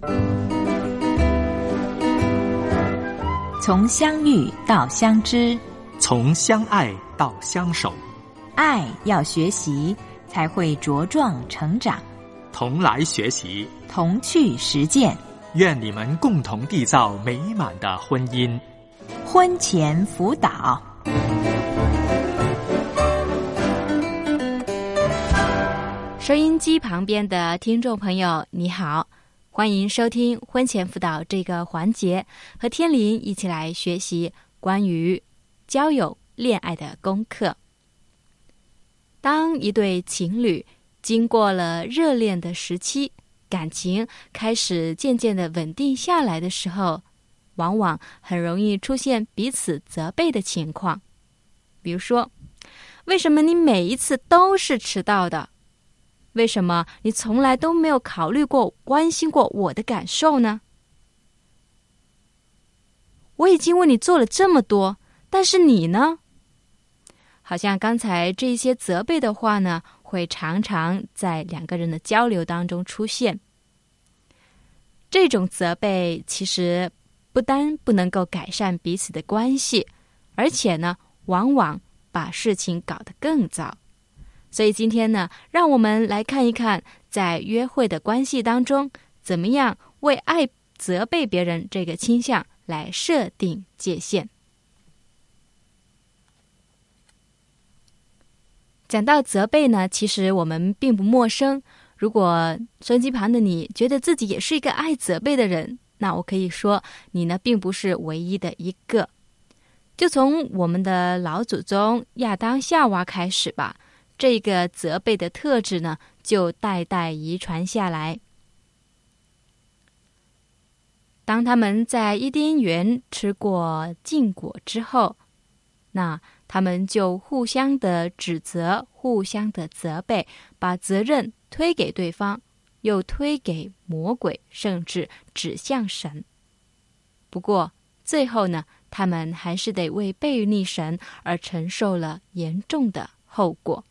从相遇到相知， 从相爱到相守， 爱要学习，才会茁壮成长。 同来学习， 同去实践， 愿你们共同缔造美满的婚姻。 婚前辅导。 收音机旁边的听众朋友，你好，欢迎收听婚前辅导这个环节，和天林一起来学习关于交友恋爱的功课。当一对情侣经过了热恋的时期，感情开始渐渐的稳定下来的时候，往往很容易出现彼此责备的情况。比如说，为什么你每一次都是迟到的？为什么你从来都没有考虑过、关心过我的感受呢？我已经为你做了这么多，但是你呢？好像刚才这些责备的话呢，会常常在两个人的交流当中出现。这种责备其实不单不能够改善彼此的关系，而且呢，往往把事情搞得更糟。所以今天呢，让我们来看一看，在约会的关系当中，怎么样为爱责备别人这个倾向来设定界限。讲到责备呢，其实我们并不陌生。如果收音机旁的你觉得自己也是一个爱责备的人，那我可以说，你呢并不是唯一的一个。就从我们的老祖宗亚当夏娃开始吧，这个责备的特质呢，就代代遗传下来。当他们在伊甸园吃过禁果之后，那他们就互相的指责，互相的责备，把责任推给对方，又推给魔鬼，甚至指向神。不过最后呢，他们还是得为背逆神而承受了严重的后果。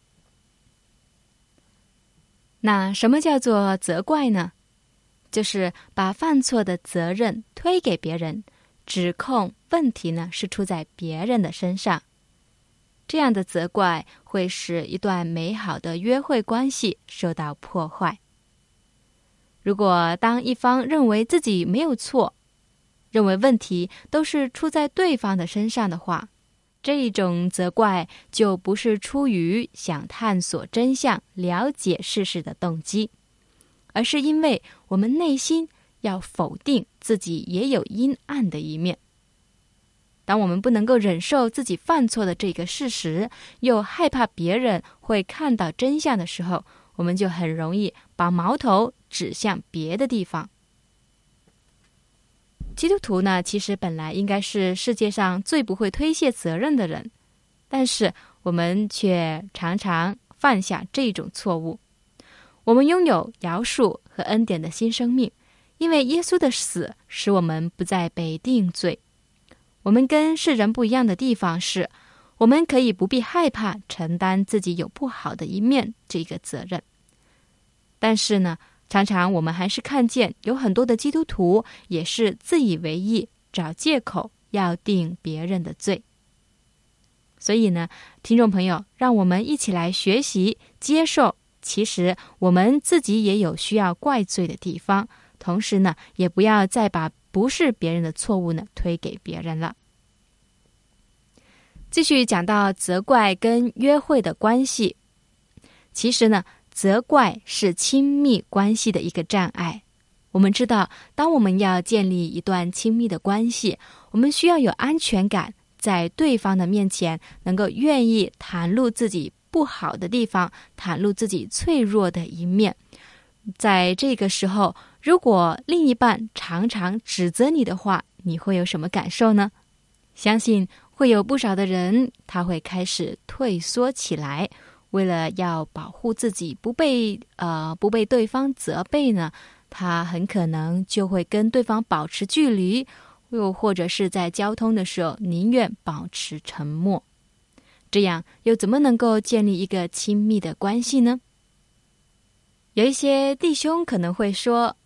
那什么叫做责怪呢？就是把犯错的责任推给别人，指控问题呢是出在别人的身上。这样的责怪会使一段美好的约会关系受到破坏。如果当一方认为自己没有错，认为问题都是出在对方的身上的话，这种责怪就不是出于想探索真相、了解事实的动机，而是因为我们内心要否定自己也有阴暗的一面。当我们不能够忍受自己犯错的这个事实，又害怕别人会看到真相的时候，我们就很容易把矛头指向别的地方。基督徒呢，其实本来应该是世界上最不会推卸责任的人，但是我们却常常犯下这种错误。我们拥有饶恕和恩典的新生命，因为耶稣的死使我们不再被定罪。我们跟世人不一样的地方是，我们可以不必害怕承担自己有不好的一面这个责任。但是呢，常常我们还是看见有很多的基督徒也是自以为意，找借口要定别人的罪。所以呢，听众朋友，让我们一起来学习接受，其实我们自己也有需要怪罪的地方，同时呢，也不要再把不是别人的错误呢推给别人了。继续讲到责怪跟约会的关系，其实呢，责怪是亲密关系的一个障碍。我们知道，当我们要建立一段亲密的关系，我们需要有安全感，在对方的面前能够愿意袒露自己不好的地方，袒露自己脆弱的一面。在这个时候，如果另一半常常指责你的话，你会有什么感受呢？相信会有不少的人，他会开始退缩起来，为了要保护自己不被对方责备呢，他很可能就会跟对方保持距离，又或者是在交通的时候宁愿保持沉默。这样又怎么能够建立一个亲密的关系呢？有一些弟兄可能会说，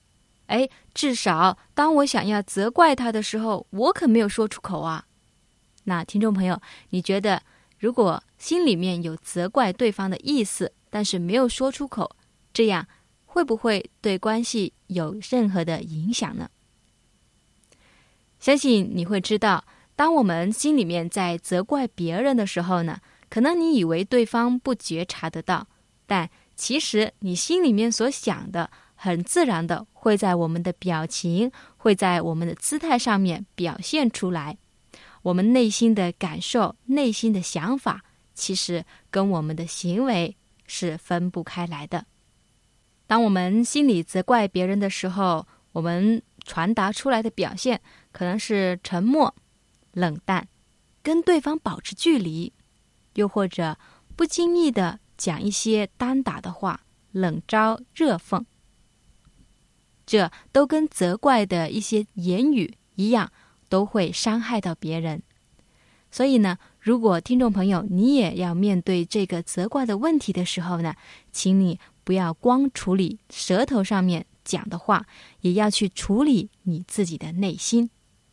至少当我想要责怪他的时候，我可没有说出口啊。那听众朋友，你觉得如果心里面有责怪对方的意思，但是没有说出口，这样会不会对关系有任何的影响呢？相信你会知道，当我们心里面在责怪别人的时候呢，可能你以为对方不觉察得到，但其实你心里面所想的很自然的会在我们的表情，会在我们的姿态上面表现出来。我们内心的感受，内心的想法，其实跟我们的行为是分不开来的。当我们心里责怪别人的时候，我们传达出来的表现可能是沉默、冷淡，跟对方保持距离，又或者不经意的讲一些单打的话，冷嘲热讽。这都跟责怪的一些言语一样，都会伤害到别人。所以呢，如果听众朋友你也要面对这个责怪的问题的时候呢，请你不要光处理舌头上面讲的话，也要去处理你自己的内心。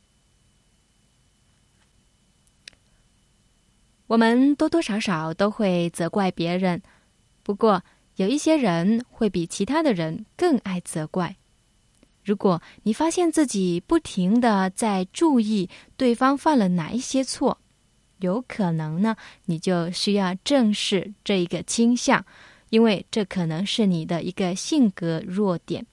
我们多多少少都会责怪别人，不过有一些人会比其他的人更爱责怪。如果你发现自己不停地在注意对方犯了哪一些错，有可能呢，你就需要正视这一个倾向，因为这可能是你的一个性格弱点。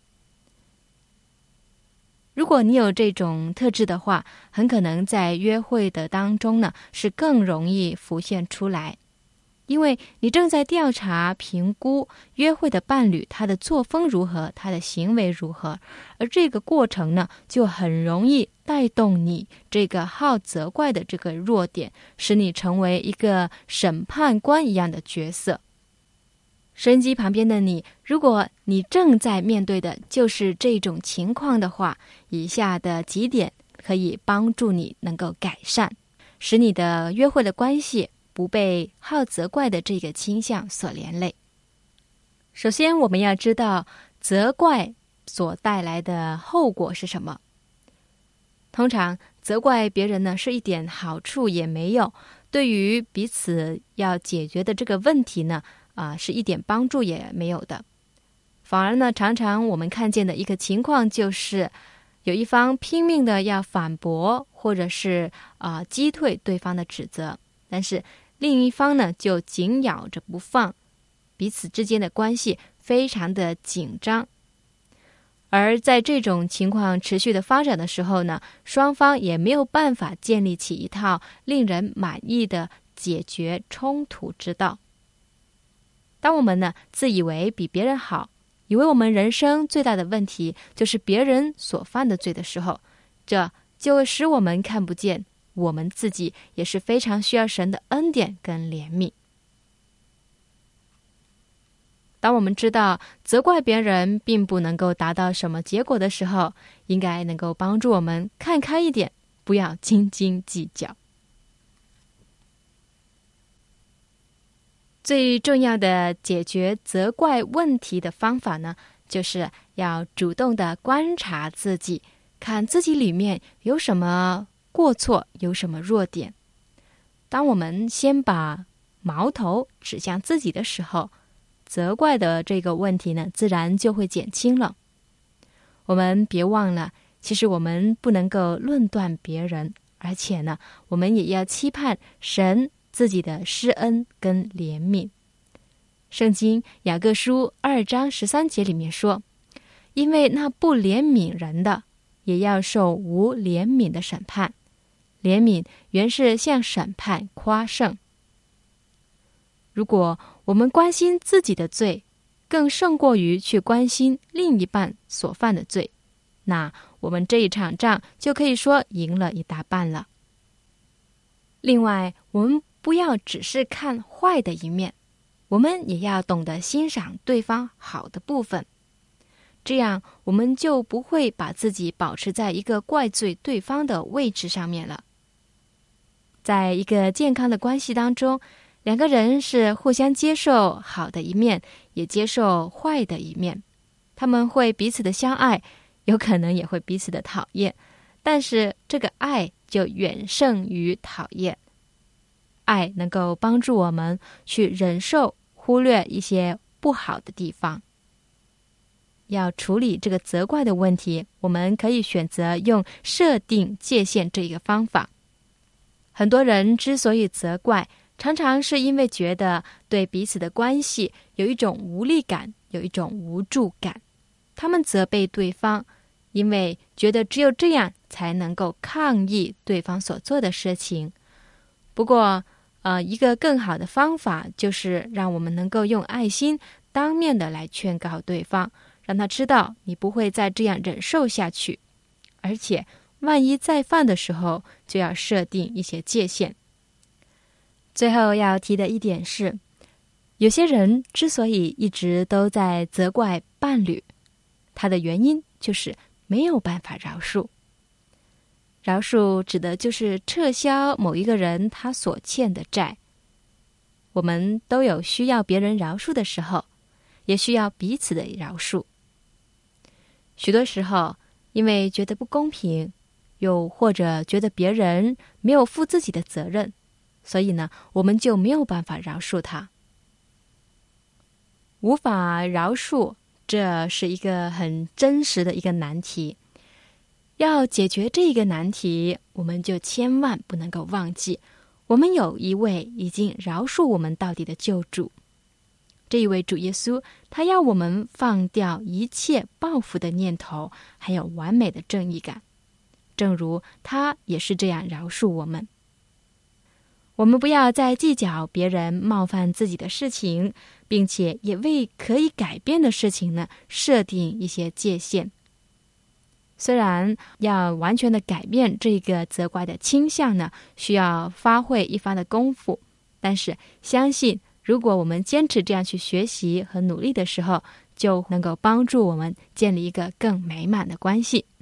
如果你有这种特质的话，很可能在约会的当中呢，是更容易浮现出来。因为你正在调查、评估约会的伴侣他的作风如何，他的行为如何，而这个过程呢，就很容易带动你这个好责怪的这个弱点，使你成为一个审判官一样的角色。收音机旁边的你，如果你正在面对的就是这种情况的话，以下的几点可以帮助你能够改善，使你的约会的关系不被好责怪的这个倾向所连累。首先，我们要知道责怪所带来的后果是什么。通常责怪别人呢，是一点好处也没有，对于彼此要解决的这个问题呢，是一点帮助也没有的。反而呢，常常我们看见的一个情况就是有一方拼命的要反驳，或者是击退对方的指责，但是另一方呢就紧咬着不放，彼此之间的关系非常的紧张。而在这种情况持续的发展的时候呢，双方也没有办法建立起一套令人满意的解决冲突之道。当我们呢自以为比别人好，以为我们人生最大的问题就是别人所犯的罪的时候，这就会使我们看不见我们自己也是非常需要神的恩典跟怜悯。当我们知道责怪别人并不能够达到什么结果的时候，应该能够帮助我们看开一点，不要斤斤计较。最重要的解决责怪问题的方法呢，就是要主动的观察自己，看自己里面有什么过错，有什么弱点。当我们先把矛头指向自己的时候，责怪的这个问题呢，自然就会减轻了。我们别忘了，其实我们不能够论断别人，而且呢，我们也要期盼神自己的施恩跟怜悯。圣经雅各书2章13节里面说，因为那不怜悯人的，也要受无怜悯的审判。怜悯原是向审判夸胜。如果我们关心自己的罪，更胜过于去关心另一半所犯的罪，那我们这一场仗就可以说赢了一大半了。另外，我们不要只是看坏的一面，我们也要懂得欣赏对方好的部分，这样我们就不会把自己保持在一个怪罪对方的位置上面了。在一个健康的关系当中，两个人是互相接受好的一面，也接受坏的一面， 他们会彼此的相爱，有可能也会彼此的讨厌，但是这个爱就远胜于讨厌。爱能够帮助我们去忍受、忽略一些不好的地方。要处理这个责怪的问题，我们可以选择用设定界限这一个方法。很多人之所以责怪，常常是因为觉得对彼此的关系有一种无力感，有一种无助感。他们责备对方，因为觉得只有这样才能够抗议对方所做的事情。不过一个更好的方法就是让我们能够用爱心当面的来劝告对方，让他知道你不会再这样忍受下去，而且万一再犯的时候就要设定一些界限。最后要提的一点是，有些人之所以一直都在责怪伴侣，他的原因就是没有办法饶恕。饶恕指的就是撤销某一个人他所欠的债。我们都有需要别人饶恕的时候，也需要彼此的饶恕。许多时候，因为觉得不公平，又或者觉得别人没有负自己的责任，所以呢，我们就没有办法饶恕他。无法饶恕，这是一个很真实的一个难题。要解决这个难题，我们就千万不能够忘记，我们有一位已经饶恕我们到底的救主。这一位主耶稣，他要我们放掉一切报复的念头，还有完美的正义感，正如他也是这样饶恕我们。我们不要再计较别人冒犯自己的事情，并且也为可以改变的事情呢，设定一些界限。虽然要完全的改变这个责怪的倾向呢，需要发挥一番的功夫，但是相信如果我们坚持这样去学习和努力的时候，就能够帮助我们建立一个更美满的关系。